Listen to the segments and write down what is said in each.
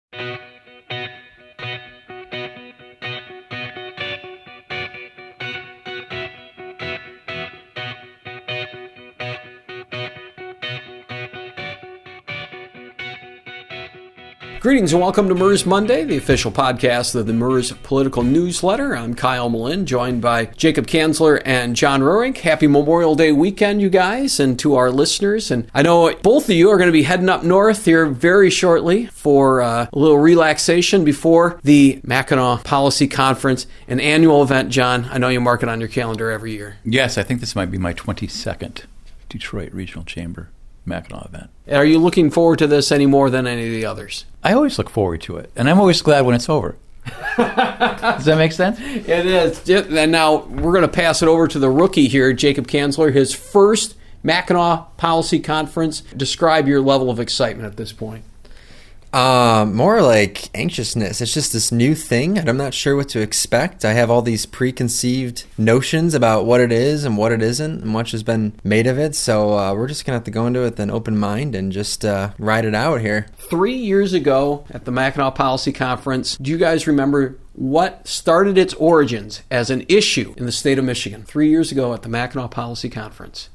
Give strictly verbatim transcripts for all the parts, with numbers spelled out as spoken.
Greetings and welcome to M E R S Monday, the official podcast of the M E R S Political Newsletter. I'm Kyle Malin, joined by Jacob Kanzler and John Rurink. Happy Memorial Day weekend, you guys, and to our listeners. And I know both of you are going to be heading up north here very shortly for uh, a little relaxation before the Mackinac Policy Conference, an annual event, John. I know you mark it on your calendar every year. Yes, I think this might be my twenty-second Detroit Regional Chamber Mackinac event. Are you looking forward to this any more than any of the others? I always look forward to it, and I'm always glad when it's over. Does that make sense? It is. And now we're going to pass it over to the rookie here, Jacob Kanzler, his first Mackinac Policy Conference. Describe your level of excitement at this point. Uh, more like anxiousness. It's just this new thing, and I'm not sure what to expect. I have all these preconceived notions about what it is and what it isn't, and much has been made of it. So uh, we're just going to have to go into it with an open mind and just uh, ride it out here. Three years ago at the Mackinac Policy Conference, do you guys remember what started its origins as an issue in the state of Michigan? Three years ago at the Mackinac Policy Conference.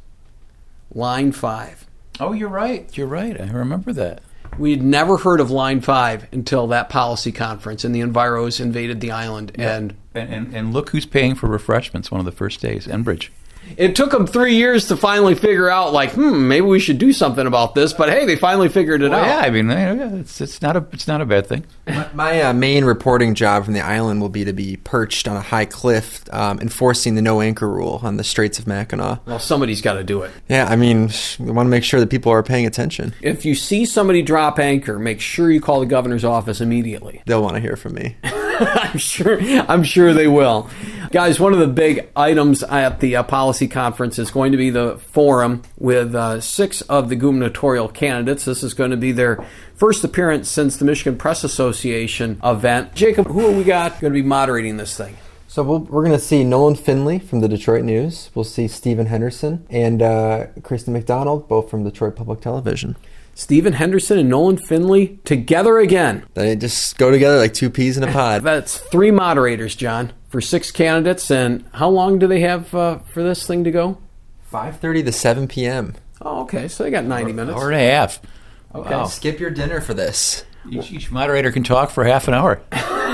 Line five. Oh, you're right. You're right. I remember that. We'd never heard of Line five until that policy conference, and the Enviros invaded the island. Yeah. And, and, and and look who's paying for refreshments one of the first days, Enbridge. It took them three years to finally figure out, like, hmm, maybe we should do something about this. But hey, they finally figured it well, out. Yeah, I mean, it's it's not a it's not a bad thing. My, my uh, main reporting job from the island will be to be perched on a high cliff, um, enforcing the no anchor rule on the Straits of Mackinac. Well, somebody's got to do it. Yeah, I mean, we want to make sure that people are paying attention. If you see somebody drop anchor, make sure you call the governor's office immediately. They'll want to hear from me. I'm sure. I'm sure they will. Guys, one of the big items at the uh, policy conference is going to be the forum with uh, six of the gubernatorial candidates. This is going to be their first appearance since the Michigan Press Association event. Jacob, who have we got going to be moderating this thing? So we'll, we're going to see Nolan Finley from the Detroit News. We'll see Stephen Henderson and uh, Kristen McDonald, both from Detroit Public Television. Stephen Henderson and Nolan Finley together again. They just go together like two peas in a pod. That's three moderators, John, for six candidates. And how long do they have uh, for this thing to go? five thirty to seven p.m. Oh, okay. So they got ninety minutes. Hour and a half. Okay. Wow. Skip your dinner for this. Each, each moderator can talk for half an hour.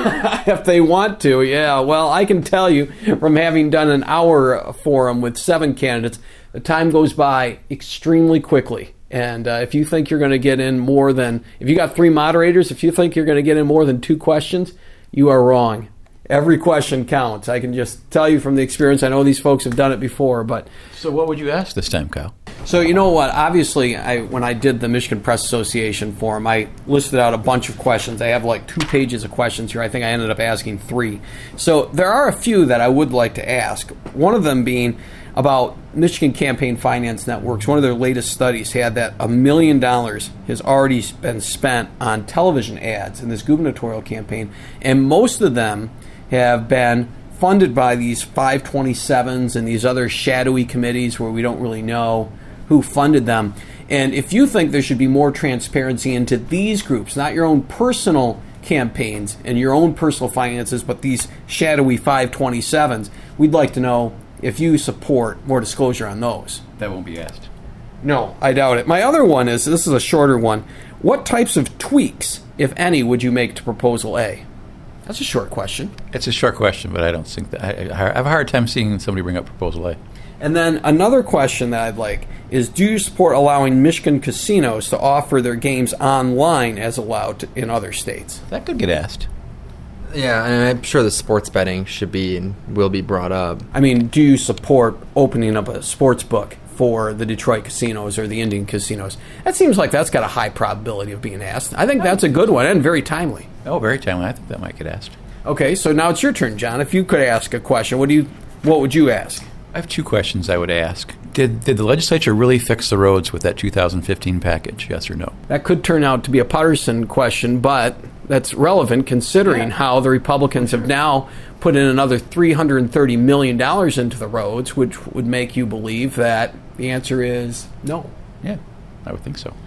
If they want to, yeah. Well, I can tell you from having done an hour forum with seven candidates, the time goes by extremely quickly. And uh, if you think you're going to get in more than, if you got three moderators, if you think you're going to get in more than two questions, you are wrong. Every question counts. I can just tell you from the experience. I know these folks have done it before, but... So what would you ask this time, Kyle? So you know what? Obviously, I when I did the Michigan Press Association forum, I listed out a bunch of questions. I have like two pages of questions here. I think I ended up asking three. So there are a few that I would like to ask. One of them being about Michigan Campaign Finance Networks. One of their latest studies had that a million dollars has already been spent on television ads in this gubernatorial campaign, and most of them have been funded by these five twenty-sevens and these other shadowy committees where we don't really know who funded them. And if you think there should be more transparency into these groups, not your own personal campaigns and your own personal finances, but these shadowy five twenty-sevens, we'd like to know if you support more disclosure on those. That won't be asked. No, I doubt it. My other one is, this is a shorter one, what types of tweaks, if any, would you make to Proposal A? That's a short question. It's a short question, but I don't think that... I, I have a hard time seeing somebody bring up Proposal A. And then another question that I'd like is, do you support allowing Michigan casinos to offer their games online as allowed to, in other states? That could get asked. Yeah, and I'm sure the sports betting should be and will be brought up. I mean, do you support opening up a sports book for the Detroit casinos or the Indian casinos? That seems like that's got a high probability of being asked. I think that's a good one and very timely. Oh, very timely. I think that might get asked. Okay, so now it's your turn, John. If you could ask a question, what do you, what would you ask? I have two questions I would ask. Did did the legislature really fix the roads with that two thousand fifteen package, yes or no? That could turn out to be a partisan question, but that's relevant considering yeah. how the Republicans have now put in another three hundred thirty million dollars into the roads, which would make you believe that the answer is no. Yeah, I would think so.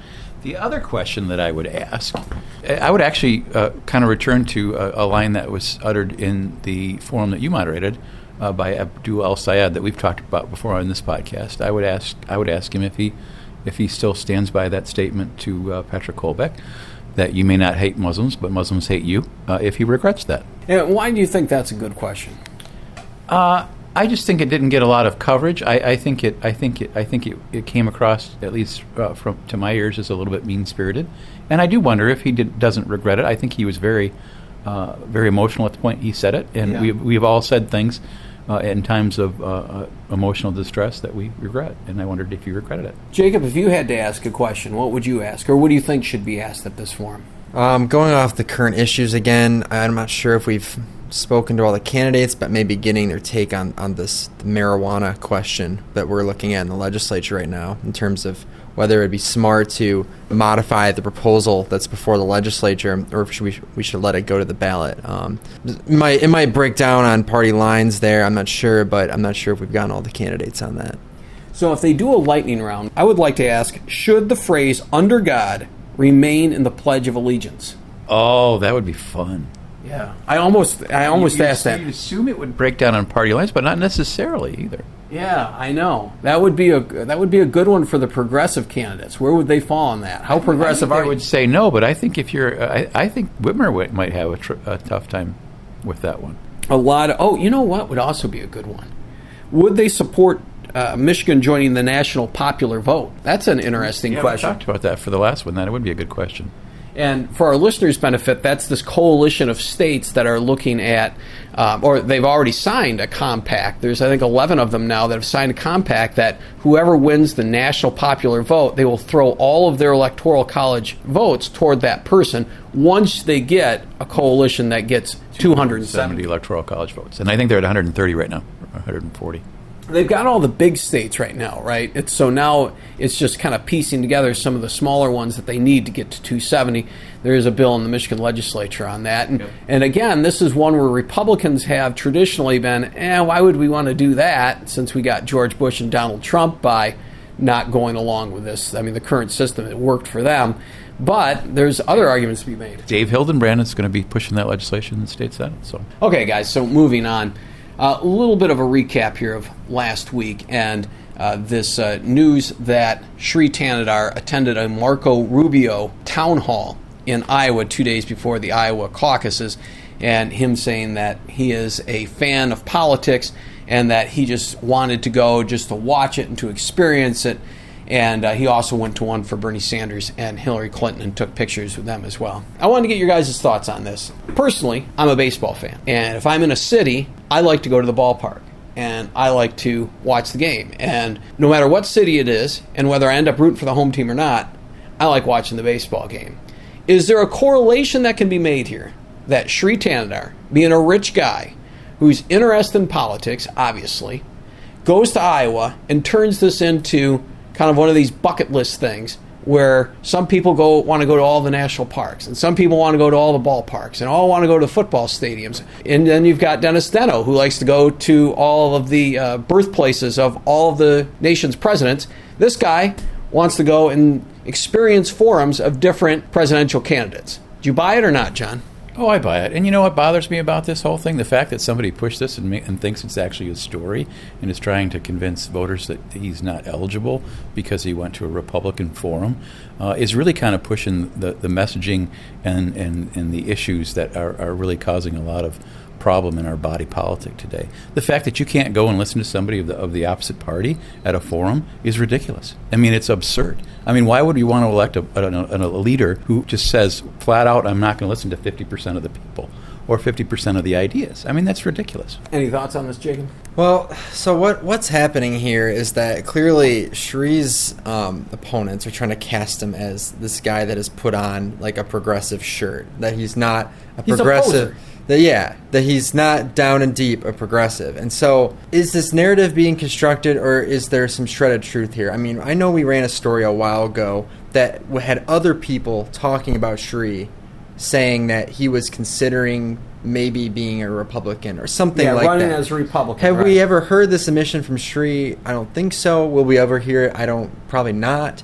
The other question that I would ask, I would actually uh, kind of return to a, a line that was uttered in the forum that you moderated uh, by Abdul El Sayed that we've talked about before on this podcast. I would ask, I would ask him if he, if he still stands by that statement to uh, Patrick Kolbeck, that you may not hate Muslims, but Muslims hate you, uh, if he regrets that. And why do you think that's a good question? Uh, I just think it didn't get a lot of coverage. I, I think it. I think it. I think it, it came across, at least uh, from to my ears, as a little bit mean-spirited. And I do wonder if he did, doesn't regret it. I think he was very, uh, very emotional at the point he said it. And yeah. we we've all said things uh, in times of uh, uh, emotional distress that we regret. And I wondered if you regretted it. Jacob, if you had to ask a question, what would you ask, or what do you think should be asked at this forum? Um, going off the current issues again, I'm not sure if we've spoken to all the candidates, but maybe getting their take on, on this marijuana question that we're looking at in the legislature right now, in terms of whether it would be smart to modify the proposal that's before the legislature, or if we, we should let it go to the ballot. Um, it, might, it might break down on party lines there, I'm not sure, but I'm not sure if we've gotten all the candidates on that. So if they do a lightning round, I would like to ask, should the phrase "under God" remain in the Pledge of Allegiance? Oh, that would be fun. Yeah, I almost, I almost you, asked that. You'd assume it would break down on party lines, but not necessarily either. Yeah, I know. That would be a that would be a good one for the progressive candidates. Where would they fall on that? How progressive I are I you? would say no, but I think if you're, uh, I, I think Whitmer w- might have a, tr- a tough time with that one. A lot of, oh, you know what would also be a good one? Would they support uh, Michigan joining the national popular vote? That's an interesting yeah, question. We talked about that for the last one. That would be a good question. And for our listeners' benefit, that's this coalition of states that are looking at, um, or they've already signed a compact. There's, I think, eleven of them now that have signed a compact that whoever wins the national popular vote, they will throw all of their electoral college votes toward that person once they get a coalition that gets two hundred seventy electoral college votes. And I think they're at one hundred thirty right now, or one hundred forty. They've got all the big states right now, right? It's, so now it's just kind of piecing together some of the smaller ones that they need to get to two seventy. There is a bill in the Michigan legislature on that. And, yep. and again, this is one where Republicans have traditionally been, eh, why would we want to do that since we got George Bush and Donald Trump by not going along with this? I mean, the current system, it worked for them. But there's other arguments to be made. Dave Hildenbrand is going to be pushing that legislation in the state Senate. So Okay, guys, so moving on. Uh, a little bit of a recap here of last week and uh, this uh, news that Sri Tanadar attended a Marco Rubio town hall in Iowa two days before the Iowa caucuses, and him saying that he is a fan of politics and that he just wanted to go just to watch it and to experience it. And uh, he also went to one for Bernie Sanders and Hillary Clinton and took pictures with them as well. I wanted to get your guys' thoughts on this. Personally, I'm a baseball fan. And if I'm in a city, I like to go to the ballpark. And I like to watch the game. And no matter what city it is, and whether I end up rooting for the home team or not, I like watching the baseball game. Is there a correlation that can be made here? That Sri Tanadar, being a rich guy who's interested in politics, obviously, goes to Iowa and turns this into kind of one of these bucket list things where some people go want to go to all the national parks and some people want to go to all the ballparks and all want to go to football stadiums. And then you've got Dennis Steno, who likes to go to all of the uh, birthplaces of all of the nation's presidents. This guy wants to go and experience forums of different presidential candidates. Do you buy it or not, John? Oh, I buy it. And you know what bothers me about this whole thing? The fact that somebody pushed this and, ma- and thinks it's actually a story and is trying to convince voters that he's not eligible because he went to a Republican forum uh, is really kind of pushing the, the messaging and, and, and the issues that are, are really causing a lot of problem in our body politic today. The fact that you can't go and listen to somebody of the of the opposite party at a forum is ridiculous. I mean, it's absurd. I mean, why would you want to elect a, a, a leader who just says flat out, I'm not going to listen to fifty percent of the people or fifty percent of the ideas? I mean, that's ridiculous. Any thoughts on this, Jacob? Well, so what what's happening here is that clearly Shree's um, opponents are trying to cast him as this guy that has put on like a progressive shirt, that he's not a He's a progressive. poser. That, yeah, that he's not down and deep a progressive. And so is this narrative being constructed, or is there some shredded truth here? I mean, I know we ran a story a while ago that had other people talking about Shree, saying that he was considering maybe being a Republican or something yeah, like running that. as a Republican. Have right. we ever heard this admission from Shree? I don't think so. Will we ever hear it? I don't, probably not.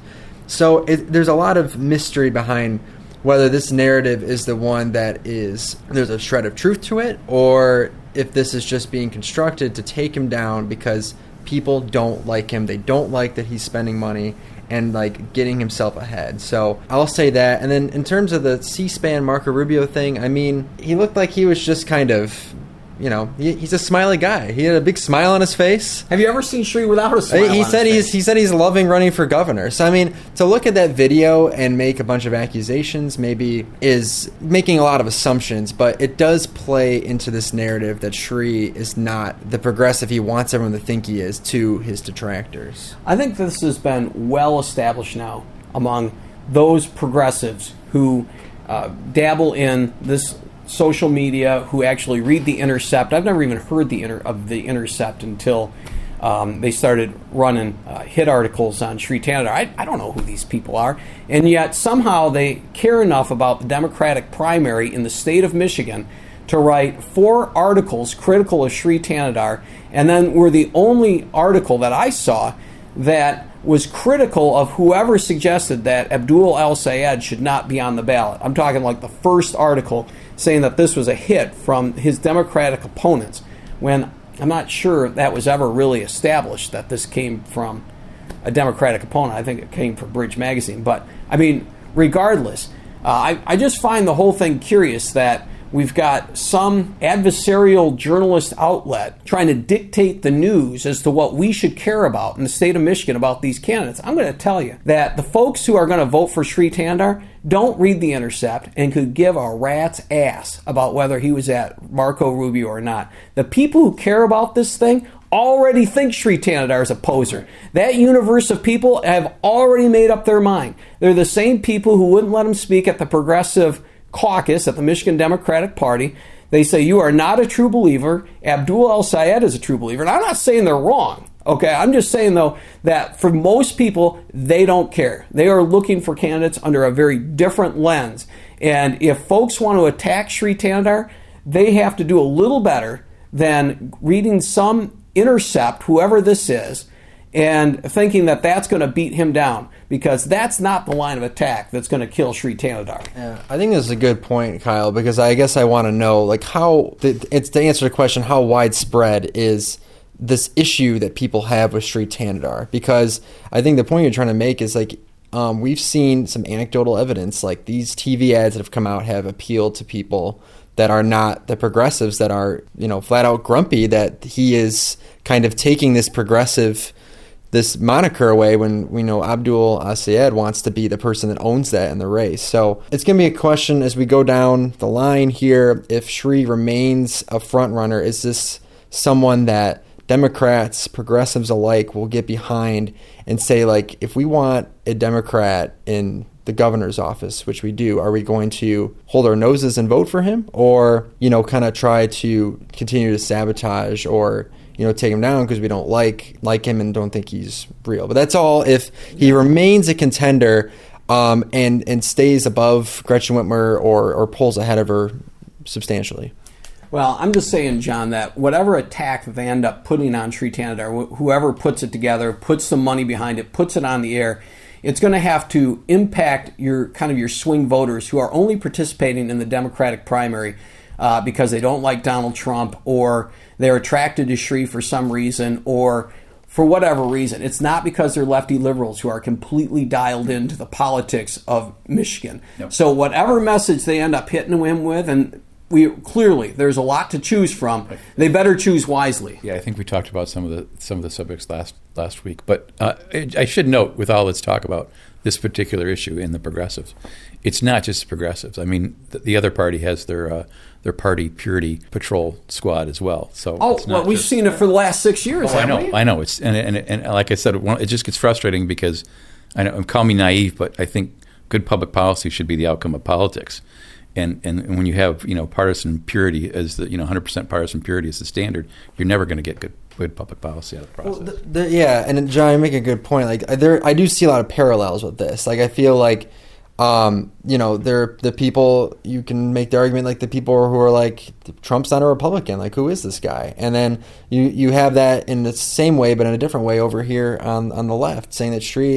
So it, there's a lot of mystery behind whether this narrative is the one that is, there's a shred of truth to it, or if this is just being constructed to take him down because people don't like him. They don't like that he's spending money and like getting himself ahead. So I'll say that. And then in terms of the C-SPAN Marco Rubio thing, I mean, he looked like he was just kind of, you know, he, he's a smiley guy. He had a big smile on his face. Have you ever seen Sri without a smile? He on said his he's face? he said he's loving running for governor. So I mean, to look at that video and make a bunch of accusations maybe is making a lot of assumptions, but it does play into this narrative that Sri is not the progressive he wants everyone to think he is to his detractors. I think this has been well established now among those progressives who uh, dabble in this social media, who actually read The Intercept. I've never even heard the inter- of The Intercept until um, they started running uh, hit articles on Sri Thanedar. I, I don't know who these people are, and yet somehow they care enough about the Democratic primary in the state of Michigan to write four articles critical of Sri Thanedar, and then were the only article that I saw that was critical of whoever suggested that Abdul El-Sayed should not be on the ballot. I'm talking like the first article saying that this was a hit from his Democratic opponents, when I'm not sure that was ever really established that this came from a Democratic opponent. I think it came from Bridge Magazine. But, I mean, regardless, uh, I, I just find the whole thing curious that we've got some adversarial journalist outlet trying to dictate the news as to what we should care about in the state of Michigan about these candidates. I'm going to tell you that the folks who are going to vote for Sri Thanedar don't read The Intercept and could give a rat's ass about whether he was at Marco Rubio or not. The people who care about this thing already think Sri Thanedar is a poser. That universe of people have already made up their mind. They're the same people who wouldn't let him speak at the Progressive Caucus at the Michigan Democratic Party. They say you are not a true believer. Abdul El-Sayed is a true believer. And I'm not saying they're wrong. Okay, I'm just saying, though, that for most people, they don't care. They are looking for candidates under a very different lens. And if folks want to attack Sri Thanedar, they have to do a little better than reading some Intercept, whoever this is, and thinking that that's going to beat him down, because that's not the line of attack that's going to kill Sri Thanedar. Yeah, I think this is a good point, Kyle, because I guess I want to know, like, how, it's to answer the question, how widespread is this issue that people have with Sri Thanedar? Because I think the point you're trying to make is, like, um, we've seen some anecdotal evidence, like these T V ads that have come out have appealed to people that are not the progressives, that are, you know, flat out grumpy that he is kind of taking this progressive, this moniker away, when we know Abdul El-Sayed wants to be the person that owns that in the race. So it's going to be a question as we go down the line here. If Sri remains a front runner, is this someone that Democrats, progressives alike will get behind and say, like, if we want a Democrat in the governor's office, which we do, are we going to hold our noses and vote for him, or, you know, kind of try to continue to sabotage or, you know, take him down because we don't like like him and don't think he's real? But that's all if he remains a contender um, and and stays above Gretchen Whitmer or or pulls ahead of her substantially. Well, I'm just saying, John, that whatever attack they end up putting on Sri Thanedar, wh- whoever puts it together, puts some money behind it, puts it on the air, it's going to have to impact your kind of your swing voters who are only participating in the Democratic primary uh, because they don't like Donald Trump, or they're attracted to Sri for some reason, or for whatever reason. It's not because they're lefty liberals who are completely dialed into the politics of Michigan. Yep. So whatever message they end up hitting him with, and we clearly there's a lot to choose from, they better choose wisely. Yeah, I think we talked about some of the some of the subjects last last week, but uh, I should note, with all let's talk about this particular issue in the progressives, it's not just the progressives. I mean, the, the other party has their uh, their party purity patrol squad as well. So oh, it's not well, we've just, seen it for the last six years. Oh, I know, we? I know. It's and, and and like I said, it just gets frustrating because I know, call me naive, but I think good public policy should be the outcome of politics. And, and and when you have, you know, partisan purity as the, you know, one hundred percent partisan purity as the standard, you're never going to get good good public policy out of the process. Well, the, the, yeah, and John, you make a good point. Like there, I do see a lot of parallels with this. Like I feel like, um, you know, they're the people, you can make the argument, like the people who are like, Trump's not a Republican. Like, who is this guy? And then you you have that in the same way, but in a different way over here on on the left, saying that Sri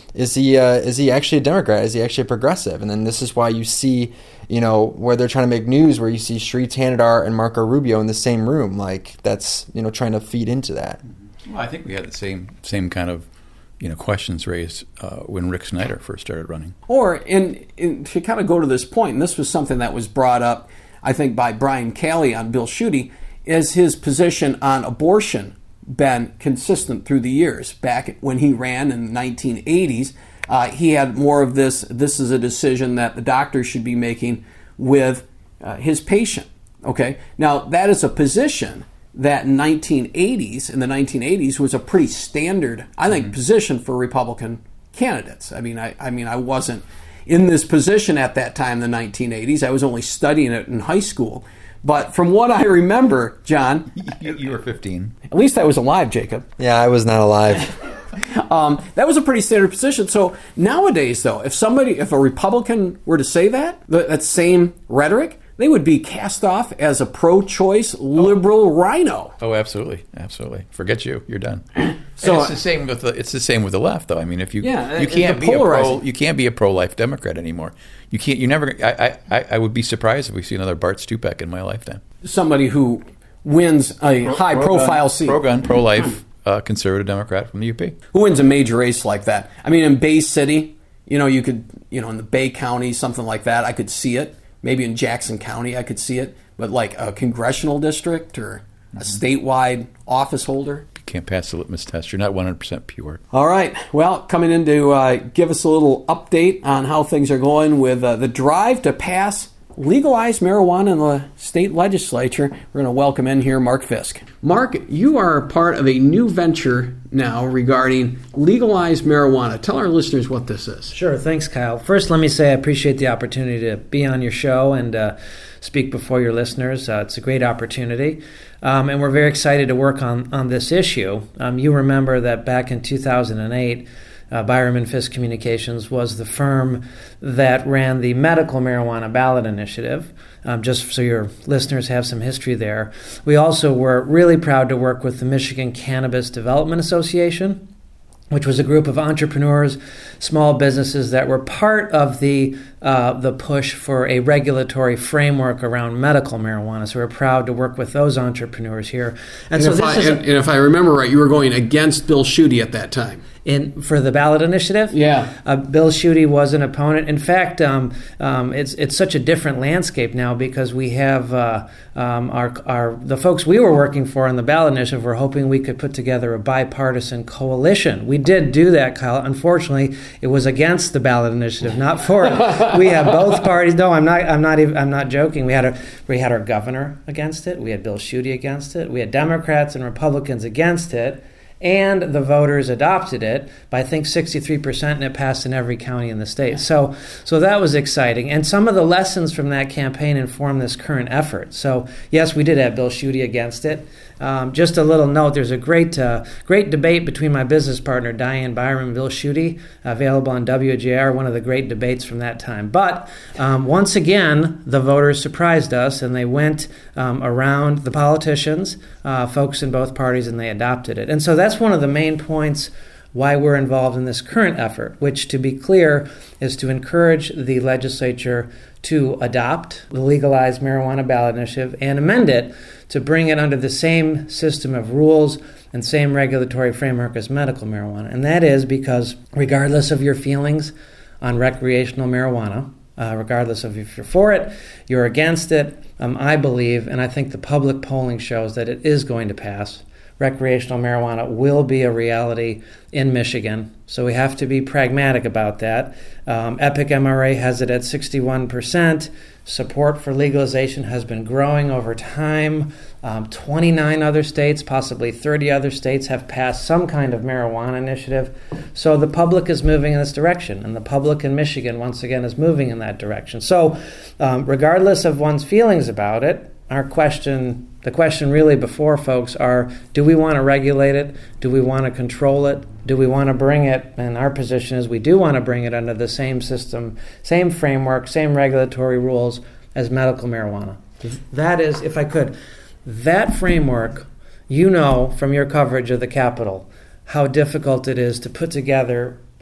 is he uh, is he actually a Democrat? Is he actually a progressive? And then this is why you see, you know, where they're trying to make news, where you see Sri Tanadar and Marco Rubio in the same room. Like, that's, you know, trying to feed into that. Well, I think we had the same same kind of, you know, questions raised uh, when Rick Snyder first started running. Or, in, in to kind of go to this point, and this was something that was brought up, I think, by Brian Calley on Bill Schuette, is his position on abortion been consistent through the years. Back when he ran in the nineteen eighties, uh, he had more of this, this is a decision that the doctor should be making with uh, his patient. Okay? Now, that is a position that in nineteen eighties, in the nineteen eighties, was a pretty standard, I think, mm-hmm. position for Republican candidates. I mean, I, I mean, I wasn't in this position at that time in the nineteen eighties. I was only studying it in high school. But from what I remember, John... You, you were fifteen. At least I was alive, Jacob. Yeah, I was not alive. um, that was a pretty standard position. So nowadays, though, if somebody, if a Republican were to say that, that same rhetoric, they would be cast off as a pro-choice liberal oh. rhino. Oh, absolutely, absolutely. Forget you, you're done. So and it's the same with the it's the same with the left, though. I mean, if you yeah, you can't be a pro you can't be a pro-life Democrat anymore. You can't. You never. I, I I would be surprised if we see another Bart Stupak in my lifetime. Somebody who wins a pro, high-profile seat, pro-gun, pro-life, uh, conservative Democrat from the U P, who wins a major race like that. I mean, in Bay City, you know, you could, you know, in the Bay County, something like that, I could see it. Maybe in Jackson County, I could see it. But like a congressional district or a mm-hmm. statewide office holder. You can't pass the litmus test. You're not one hundred percent pure. All right. Well, coming in to uh, give us a little update on how things are going with uh, the drive to pass legalized marijuana in the state legislature, we're going to welcome in here Mark Fisk. Mark, you are part of a new venture now regarding legalized marijuana. Tell our listeners what this is. Sure. Thanks, Kyle. First, let me say I appreciate the opportunity to be on your show and uh, speak before your listeners. Uh, it's a great opportunity. Um, and we're very excited to work on, on this issue. Um, you remember that back in two thousand eight, Uh, Byram and Fisk Communications was the firm that ran the medical marijuana ballot initiative, um, just so your listeners have some history there. We also were really proud to work with the Michigan Cannabis Development Association, which was a group of entrepreneurs, small businesses that were part of the uh, the push for a regulatory framework around medical marijuana. So we're proud to work with those entrepreneurs here. And, and, so if, this I, is and, a, and if I remember right, you were going against Bill Schuette at that time. In, for the ballot initiative? Yeah. Uh, Bill Schuette was an opponent. In fact, um, um, it's it's such a different landscape now because we have uh, um, our our the folks we were working for on the ballot initiative were hoping we could put together a bipartisan coalition. We did do that, Kyle. Unfortunately, it was against the ballot initiative, not for it. We had both parties. No, I'm not. I'm not even. I'm not joking. We had a we had our governor against it. We had Bill Schuette against it. We had Democrats and Republicans against it. And the voters adopted it by, I think, sixty-three percent, and it passed in every county in the state. So so that was exciting. And some of the lessons from that campaign informed this current effort. So, yes, we did have Bill Schuette against it. Um, just a little note, there's a great uh, great debate between my business partner, Diane Byram, and Bill Schuette, available on W J R, one of the great debates from that time. But um, once again, the voters surprised us, and they went um, around the politicians, uh, folks in both parties, and they adopted it. And so that's one of the main points why we're involved in this current effort, which, to be clear, is to encourage the legislature to adopt the legalized marijuana ballot initiative and amend it to bring it under the same system of rules and same regulatory framework as medical marijuana. And that is because regardless of your feelings on recreational marijuana, uh, regardless of if you're for it, you're against it, um, I believe, and I think the public polling shows that it is going to pass. Recreational marijuana will be a reality in Michigan, so we have to be pragmatic about that. Um, Epic M R A has it at sixty-one percent. Support for legalization has been growing over time. Um, twenty-nine other states, possibly thirty other states, have passed some kind of marijuana initiative. So the public is moving in this direction, and the public in Michigan, once again, is moving in that direction. So um, regardless of one's feelings about it, our question, the question really before folks are, do we want to regulate it? Do we want to control it? Do we want to bring it? And our position is we do want to bring it under the same system, same framework, same regulatory rules as medical marijuana. That is, if I could, that framework, you know from your coverage of the Capitol, how difficult it is to put together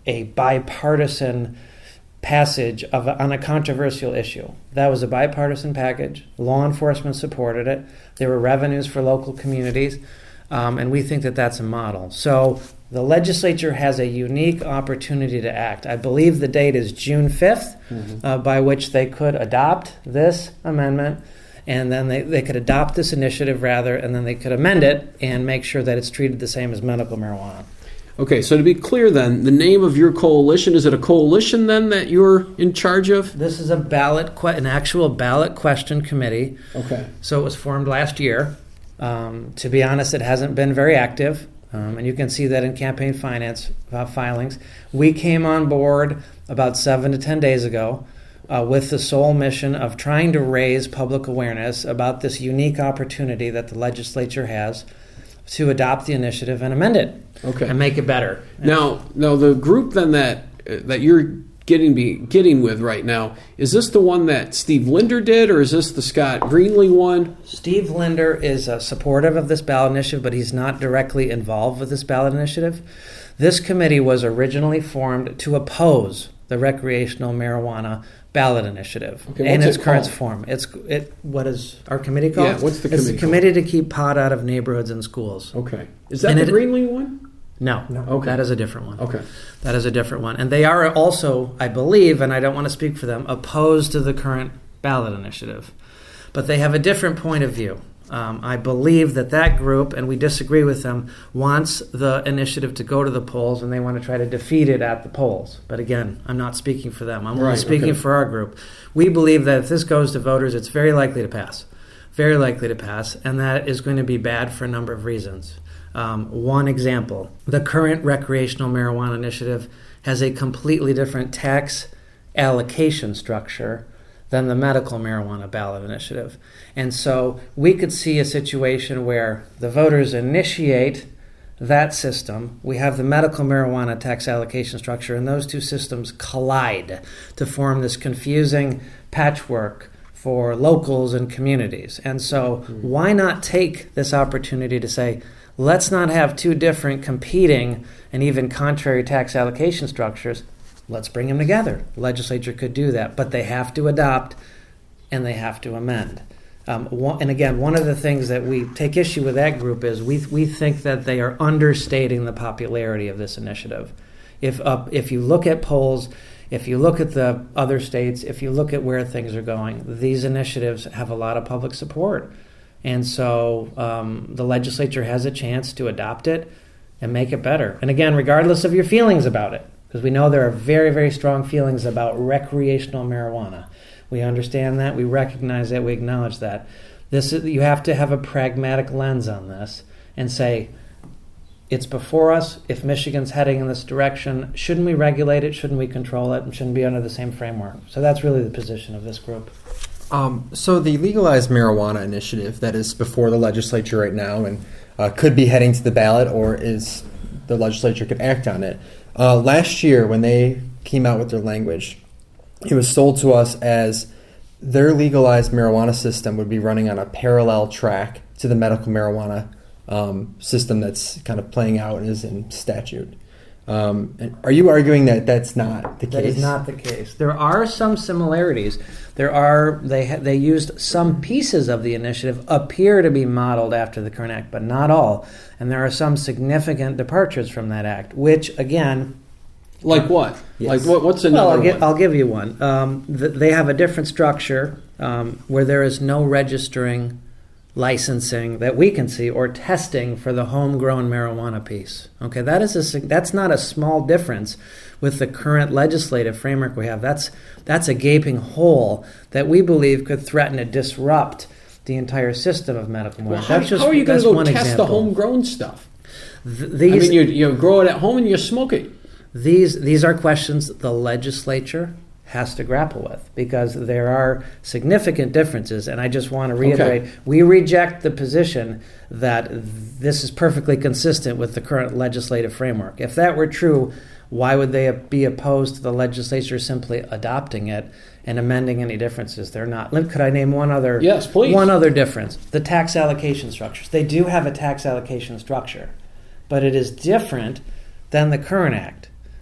a bipartisan passage of a, on a controversial issue. That was a bipartisan package. Law enforcement supported it. There were revenues for local communities, um, and we think that that's a model. So the legislature has a unique opportunity to act. I believe the date is June fifth, mm-hmm. uh, by which they could adopt this amendment, and then they, they could adopt this initiative, rather, and then they could amend it and make sure that it's treated the same as medical marijuana. Okay, so to be clear then, the name of your coalition, is it a coalition then that you're in charge of? This is a ballot, que- an actual ballot question committee. Okay. So it was formed last year. Um, to be honest, it hasn't been very active, um, and you can see that in campaign finance uh, filings. We came on board about seven to ten days ago uh, with the sole mission of trying to raise public awareness about this unique opportunity that the legislature has to adopt the initiative and amend it. Okay. And make it better. Now, now the group then that uh, that you're getting be getting with right now, is this the one that Steve Linder did, or is this the Scott Greenlee one? Steve Linder is uh, supportive of this ballot initiative, but he's not directly involved with this ballot initiative. This committee was originally formed to oppose the recreational marijuana ballot initiative Okay, in its it current called? form. It's it. What is our committee called? Yeah, what's the It's committee the committee to keep pot out of neighborhoods and schools. Okay. Is that And the it- Greenlee one? No, No, okay. that is a different one. Okay. That is a different one. And they are also, I believe, and I don't want to speak for them, opposed to the current ballot initiative. But they have a different point of view. Um, I believe that that group, and we disagree with them, wants the initiative to go to the polls, and they want to try to defeat it at the polls. But again, I'm not speaking for them. I'm only Right, speaking okay. for our group. We believe that if this goes to voters, it's very likely to pass. Very likely to pass, and that is going to be bad for a number of reasons. Um, one example, the current recreational marijuana initiative has a completely different tax allocation structure than the medical marijuana ballot initiative. And so we could see a situation where the voters initiate that system. We have the medical marijuana tax allocation structure, and those two systems collide to form this confusing patchwork for locals and communities. And so why not take this opportunity to say, let's not have two different competing and even contrary tax allocation structures. Let's bring them together. The legislature could do that, but they have to adopt and they have to amend. Um, one, and again, one of the things that we take issue with that group is we we think that they are understating the popularity of this initiative. If uh, if you look at polls, if you look at the other states, if you look at where things are going, these initiatives have a lot of public support. And so um, the legislature has a chance to adopt it and make it better. And again, regardless of your feelings about it, because we know there are very, very strong feelings about recreational marijuana. We understand that. We recognize that. We acknowledge that. This is, you have to have a pragmatic lens on this and say, it's before us. If Michigan's heading in this direction, shouldn't we regulate it? Shouldn't we control it? And shouldn't be under the same framework? So that's really the position of this group. Um, so the legalized marijuana initiative that is before the legislature right now and uh, could be heading to the ballot, or is the legislature could act on it. Uh, last year, when they came out with their language, it was sold to us as their legalized marijuana system would be running on a parallel track to the medical marijuana um, system that's kind of playing out and is in statute. Um, and are you arguing that that's not the case? That is not the case. There are some similarities. There are they ha- they used some pieces of the initiative appear to be modeled after the current act, but not all. And there are some significant departures from that act, which again, Like what? Yes. Like what? What's well, another I'll, gi- one? I'll give you one. Um, th- they have a different structure um, where there is no registering, licensing that we can see, or testing for the homegrown marijuana piece. Okay, that is a sig- that's not a small difference with the current legislative framework we have. That's that's a gaping hole that we believe could threaten to disrupt the entire system of medical marijuana. Well, how, that's just, how are you going that's to go one test example. the homegrown stuff? Th- these, I mean, you you grow it at home and you smoke it. These these are questions the legislature has to grapple with, because there are significant differences. And I just want to reiterate, Okay. we reject the position that this is perfectly consistent with the current legislative framework. If that were true, why would they be opposed to the legislature simply adopting it and amending any differences? They're not. Could I name one other? Yes, please. One other difference: the tax allocation structures. They do have a tax allocation structure, but it is different than the current act.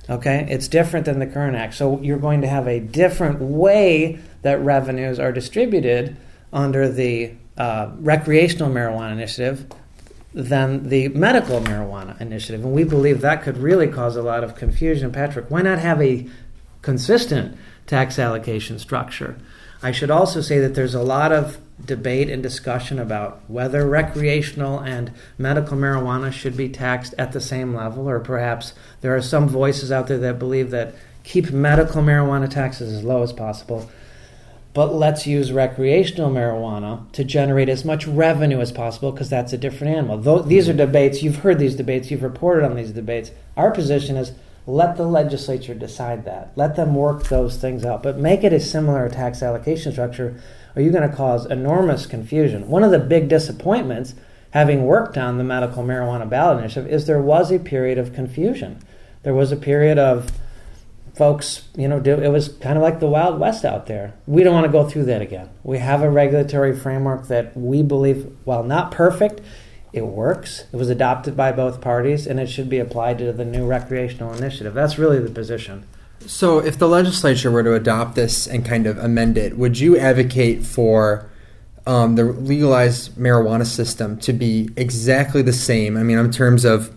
Okay, it's different than the current act. So you're going to have a different way that revenues are distributed under the uh, recreational marijuana initiative than the medical marijuana initiative. And we believe that could really cause a lot of confusion. Patrick, why not have a consistent tax allocation structure? I should also say that there's a lot of debate and discussion about whether recreational and medical marijuana should be taxed at the same level, or perhaps there are some voices out there that believe that keep medical marijuana taxes as low as possible, but let's use recreational marijuana to generate as much revenue as possible, because that's a different animal. Though these are debates, you've heard these debates, you've reported on these debates. Our position is let the legislature decide that. Let them work those things out, but make it a similar tax allocation structure, or you're going to cause enormous confusion. One of the big disappointments, having worked on the medical marijuana ballot initiative, is there was a period of confusion. There was a period of folks, you know, it was kind of like the Wild West out there. We don't want to go through that again. We have a regulatory framework that we believe, while not perfect, it works. It was adopted by both parties, and it should be applied to the new recreational initiative. That's really the position. So if the legislature were to adopt this and kind of amend it, would you advocate for um, the legalized marijuana system to be exactly the same? I mean, in terms of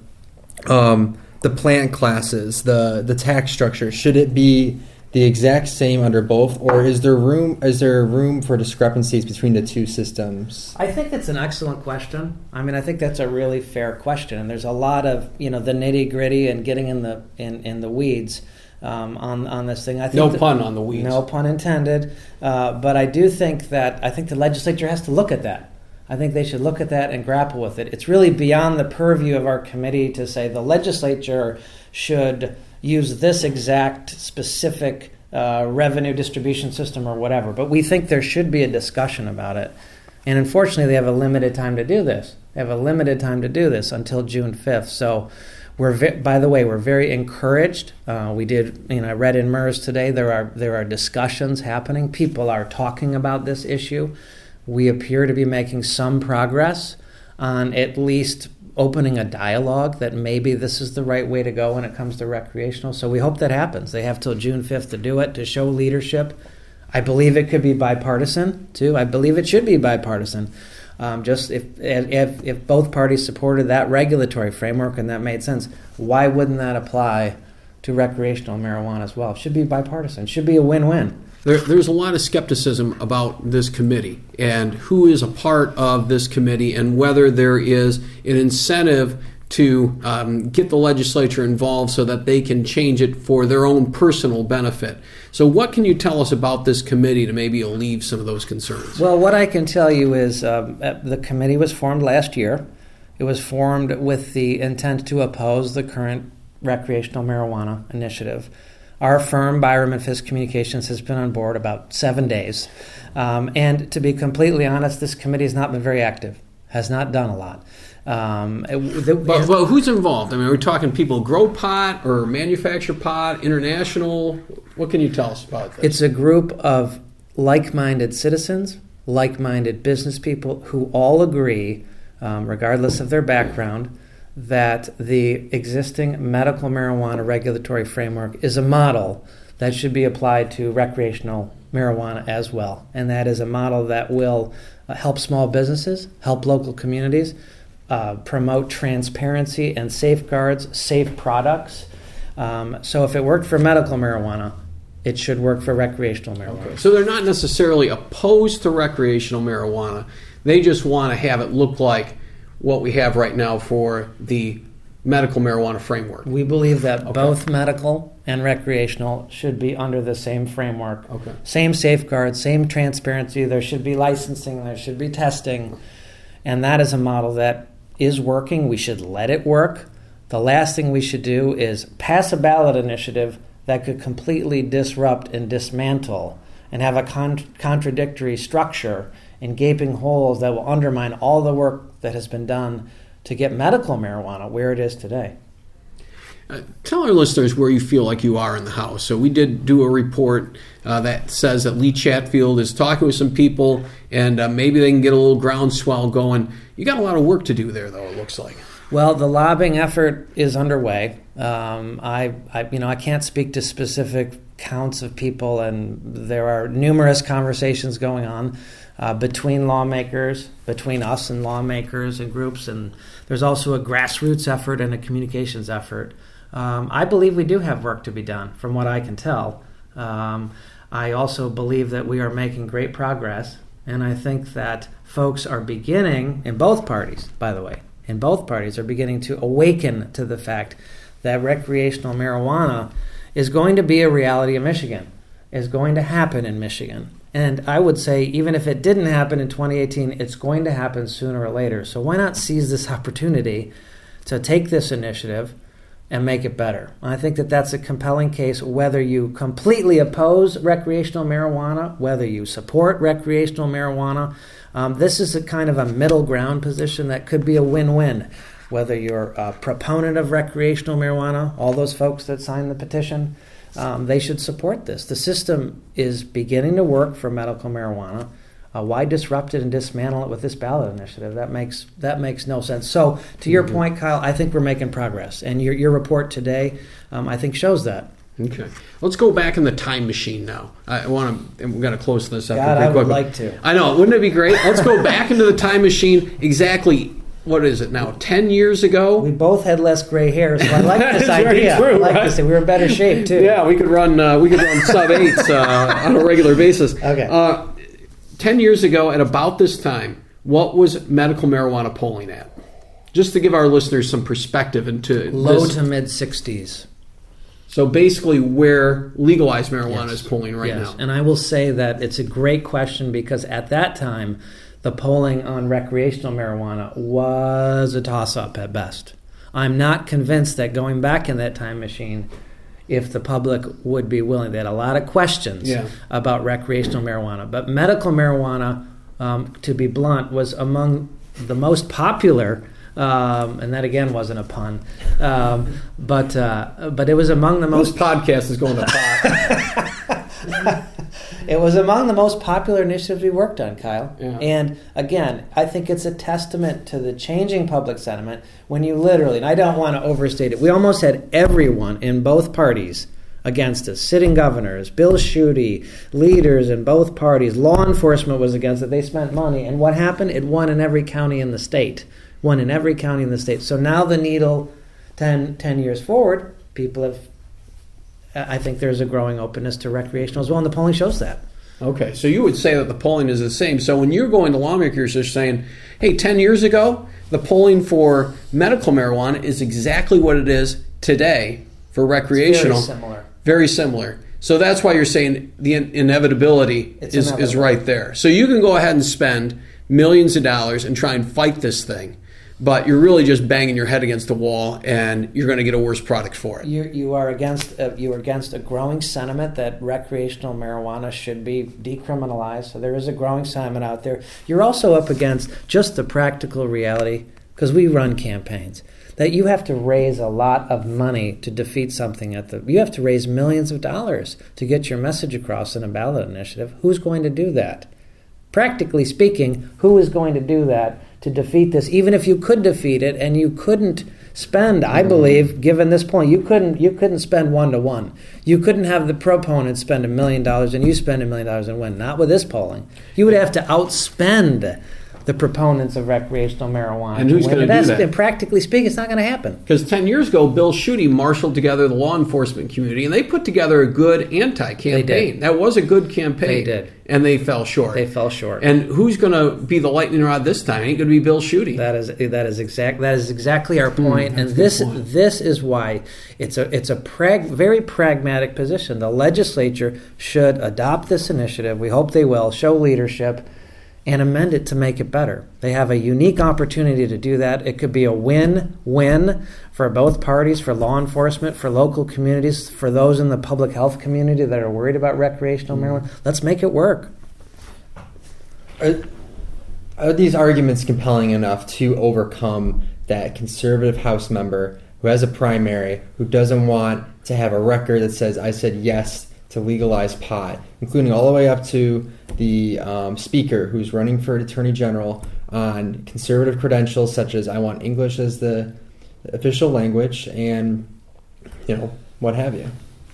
um, the plant classes, the, the tax structure, should it be the exact same under both, or is there room is there room for discrepancies between the two systems? I think that's an excellent question. I mean, I think that's a really fair question, and there's a lot of, you know, the nitty gritty and getting in the in, in the weeds um, on on this thing. I think no that, pun on the weeds. No pun intended. Uh, but I do think that I think the legislature has to look at that. I think they should look at that and grapple with it. It's really beyond the purview of our committee to say the legislature should use this exact specific uh, revenue distribution system or whatever. But we think there should be a discussion about it. And unfortunately, they have a limited time to do this. They have a limited time to do this until June fifth. So we're, ve- by the way, we're very encouraged. Uh, we did, you know, I read in M E R S today, there are there are discussions happening. People are talking about this issue. We appear to be making some progress on at least opening a dialogue that maybe this is the right way to go when it comes to recreational. So we hope that happens. They have till June fifth to do it, to show leadership. I believe it could be bipartisan, too. I believe it should be bipartisan. Um, just if, if if both parties supported that regulatory framework and that made sense, why wouldn't that apply to recreational marijuana as well? It should be bipartisan. It should be a win-win. There, there's a lot of skepticism about this committee and who is a part of this committee and whether there is an incentive to um, get the legislature involved so that they can change it for their own personal benefit. So what can you tell us about this committee to maybe alleviate some of those concerns? Well, what I can tell you is um, the committee was formed last year. It was formed with the intent to oppose the current recreational marijuana initiative. Our firm, Byram and Fisk Communications, has been on board about seven days. Um, and to be completely honest, this committee has not been very active, has not done a lot. Um, it, the, but, but who's involved? I mean, are we talking people who grow pot or manufacture pot, international? What can you tell us about this? It's a group of like-minded citizens, like-minded business people who all agree, um, regardless of their background, that the existing medical marijuana regulatory framework is a model that should be applied to recreational marijuana as well. And that is a model that will uh, help small businesses, help local communities, uh, promote transparency and safeguards, safe products. Um, so if it worked for medical marijuana, it should work for recreational marijuana. Okay. So they're not necessarily opposed to recreational marijuana. They just want to have it look like what we have right now for the medical marijuana framework. We believe that okay. both medical and recreational should be under the same framework. Okay. Same safeguards, same transparency. There should be licensing, there should be testing. And that is a model that is working. We should let it work. The last thing we should do is pass a ballot initiative that could completely disrupt and dismantle and have a con- contradictory structure and gaping holes that will undermine all the work that has been done to get medical marijuana where it is today. Uh, tell our listeners where you feel like you are in the House. So we did do a report uh, that says that Lee Chatfield is talking with some people, and uh, maybe they can get a little groundswell going. You got a lot of work to do there, though, it looks like. Well, the lobbying effort is underway. Um, I, I, you know, I can't speak to specific counts of people, and there are numerous conversations going on uh, between lawmakers, between us and lawmakers and groups, and there's also a grassroots effort and a communications effort. Um, I believe we do have work to be done, from what I can tell. Um, I also believe that we are making great progress, and I think that folks are beginning, in both parties, by the way, in both parties are beginning to awaken to the fact that recreational marijuana is going to be a reality in Michigan, is going to happen in Michigan. And I would say even if it didn't happen in twenty eighteen, it's going to happen sooner or later. So why not seize this opportunity to take this initiative and make it better? I think that that's a compelling case, whether you completely oppose recreational marijuana, whether you support recreational marijuana. Um, this is a kind of a middle ground position that could be a win-win. Whether you're a proponent of recreational marijuana, all those folks that signed the petition, um, they should support this. The system is beginning to work for medical marijuana. Uh, why disrupt it and dismantle it with this ballot initiative? That makes that makes no sense. So, to your mm-hmm. point, Kyle, I think we're making progress, and your your report today, um, I think, shows that. Okay, let's go back in the time machine now. I want to. We've got to close this up. God, pretty I would quickly. like to. I know. Wouldn't it be great? Let's go back into the time machine. Exactly. What is it now? Ten years ago. We both had less gray hair, so I like this That's idea. True, I like right? this. We were in better shape too. Yeah, we could run. Uh, we could run sub eights uh, on a regular basis. Okay. Uh, Ten years ago, at about this time, what was medical marijuana polling at? Just to give our listeners some perspective into low this. to mid sixties. So basically, where legalized marijuana Yes. is polling right yes. now. And I will say that it's a great question because at that time, the polling on recreational marijuana was a toss-up at best. I'm not convinced that going back in that time machine, if the public would be willing. They had a lot of questions Yeah. about recreational marijuana. But medical marijuana, um, to be blunt, was among the most popular, um, and that again wasn't a pun, um, but uh, but it was among the This most... podcast is going to pot. It was among the most popular initiatives we worked on, Kyle. Yeah. And again, I think it's a testament to the changing public sentiment when you literally, and I don't want to overstate it, we almost had everyone in both parties against us. Sitting governors, Bill Schuette, leaders in both parties, law enforcement was against it. They spent money. And what happened? It won in every county in the state. Won in every county in the state. So now the needle, ten, ten years forward, people have... I think there's a growing openness to recreational as well, and the polling shows that. Okay, so you would say that the polling is the same. So when you're going to lawmakers, they're saying, hey, ten years ago, the polling for medical marijuana is exactly what it is today for recreational. It's very similar. Very similar. So that's why you're saying the in- inevitability It's is, inevitable. is right there. So you can go ahead and spend millions of dollars and try and fight this thing, but you're really just banging your head against the wall, and you're going to get a worse product for it. You you are against uh, you are against a growing sentiment that recreational marijuana should be decriminalized. So there is a growing sentiment out there. You're also up against just the practical reality, because we run campaigns, that you have to raise a lot of money to defeat something at the. You have to raise millions of dollars to get your message across in a ballot initiative. Who's going to do that? Practically speaking, who is going to do that to defeat this? Even if you could defeat it, and you couldn't spend, I believe, given this point, you couldn't you couldn't spend one to one. You couldn't have the proponent spend a million dollars and you spend a million dollars and win. Not with this polling. You would have to outspend the proponents of recreational marijuana. And who's to win. going to And do that's- that? And practically speaking, it's not going to happen. Because ten years ago, Bill Schuette marshaled together the law enforcement community, and they put together a good anti-campaign. They did. That was a good campaign. They did. And they fell short. They fell short. And who's going to be the lightning rod this time? It ain't going to be Bill Schuette. That is that is exact that is exactly our point, Mm, and that's a this good point. this is why it's a it's a prag, very pragmatic position. The legislature should adopt this initiative. We hope they will show leadership and amend it to make it better. They have a unique opportunity to do that. It could be a win-win for both parties, for law enforcement, for local communities, for those in the public health community that are worried about recreational marijuana. Let's make it work. Are, are these arguments compelling enough to overcome that conservative House member who has a primary, who doesn't want to have a record that says, I said yes to legalize pot, including all the way up to the um, speaker who's running for attorney general, on conservative credentials such as I want English as the official language and, you know, what have you.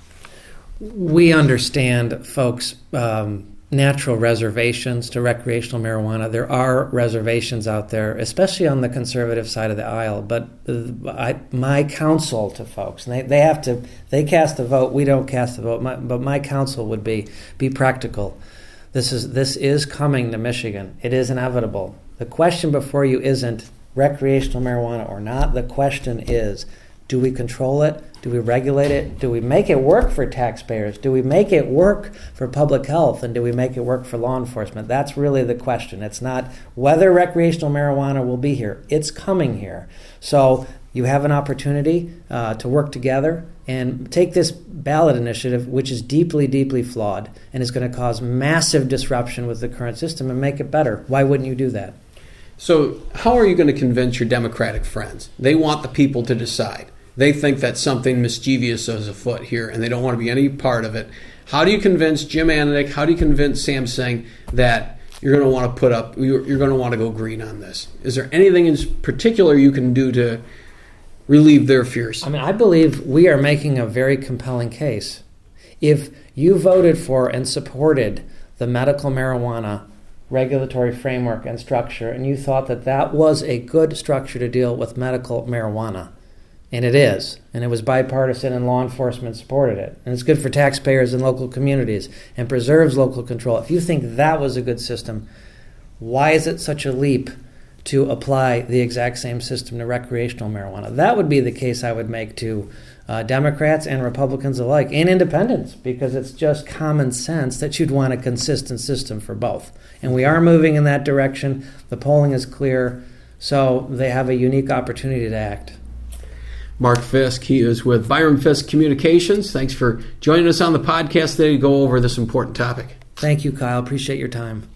We understand, folks, um, natural reservations to recreational marijuana. There are reservations out there, especially on the conservative side of the aisle. But uh, I, my counsel to folks, and they, they have to, they cast a vote. We don't cast a vote. My, but my counsel would be, be practical. This is this is coming to Michigan. It is inevitable. The question before you isn't recreational marijuana or not. The question is, do we control it? Do we regulate it? Do we make it work for taxpayers? Do we make it work for public health? And do we make it work for law enforcement? That's really the question. It's not whether recreational marijuana will be here. It's coming here. So you have an opportunity uh, to work together and take this ballot initiative, which is deeply, deeply flawed and is going to cause massive disruption with the current system, and make it better. Why wouldn't you do that? So how are you going to convince your Democratic friends? They want the people to decide. They think that something mischievous is afoot here, and they don't want to be any part of it. How do you convince Jim Ananich, how do you convince Sam Singh that you're going to want to put up, you're, you're going to want to go green on this? Is there anything in particular you can do to relieve their fears? I mean, I believe we are making a very compelling case. If you voted for and supported the medical marijuana regulatory framework and structure, and you thought that that was a good structure to deal with medical marijuana, and it is, and it was bipartisan and law enforcement supported it, and it's good for taxpayers and local communities and preserves local control. If you think that was a good system, why is it such a leap to apply the exact same system to recreational marijuana? That would be the case I would make to uh, Democrats and Republicans alike, and independents, because it's just common sense that you'd want a consistent system for both. And we are moving in that direction. The polling is clear, so they have a unique opportunity to act. Mark Fisk, he is with Byron Fisk Communications. Thanks for joining us on the podcast today to go over this important topic. Thank you, Kyle. Appreciate your time.